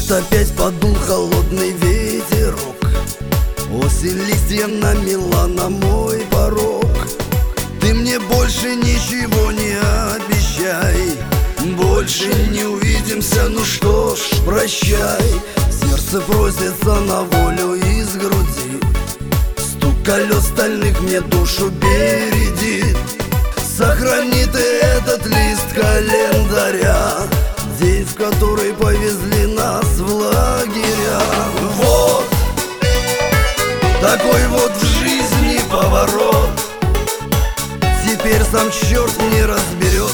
Вот опять подул холодный ветерок, осень листья намела на мой порог. Ты мне больше ничего не обещай, больше не увидимся, ну что ж, прощай. Сердце просится на волю из груди, стук колес стальных мне душу бередит. Сохрани ты этот лист календаря, день, в который повезли нас в лагеря. Вот такой вот в жизни поворот, теперь сам черт не разберет,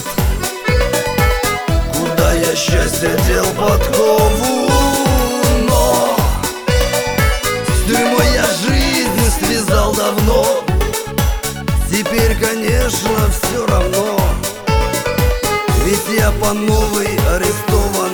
куда я счастье дел подкову. Но с тюрьмой я жизнь связал давно, теперь, конечно, все равно, ведь я по новой арестован.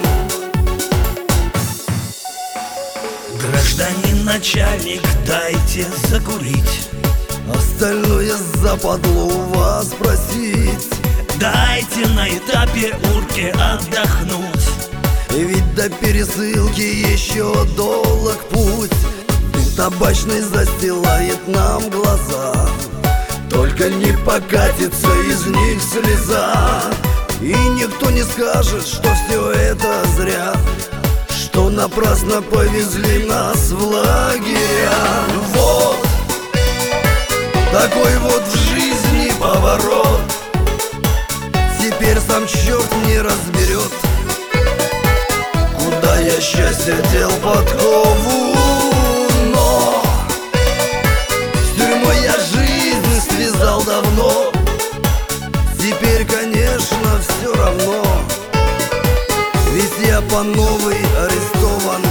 Гражданин начальник, дайте закурить, остальное западло у вас просить. дайте на этапе урки отдохнуть, Ведь до пересылки еще долг путь. Дым табачный застилает нам глаза, только не покатится из них слеза. И никто не скажет, что все это зря, что напрасно повезли нас в лагеря. Вот такой вот в жизни поворот, теперь сам черт не разберет, куда я счастье дел подкову. Но с тюрьмой я жизнь связал давно, теперь, конечно, все равно, ведь я по новой арестован.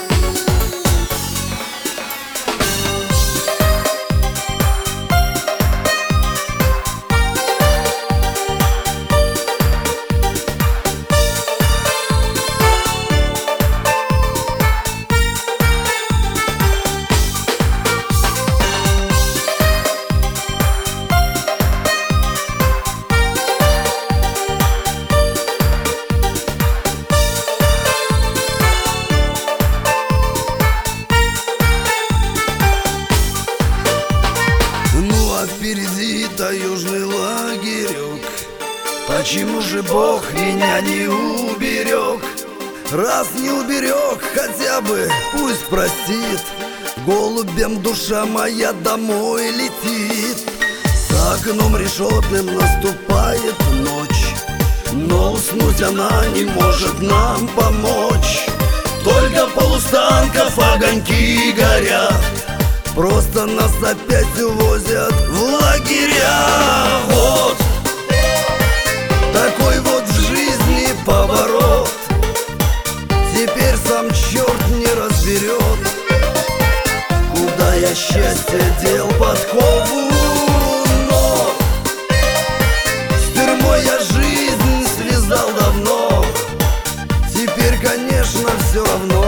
Впереди таежный лагерек, почему же Бог меня не уберег? Раз не уберег, хотя бы пусть простит, голубем душа моя домой летит. За окном решетным наступает ночь, но уснуть она не может нам помочь. Только полустанков огоньки горят, просто нас опять увозят в лагеря. Вот такой вот в жизни поворот, теперь сам черт не разберет, куда я счастье дел подкову. Но с тюрьмой я жизнь связал давно, теперь, конечно, все равно,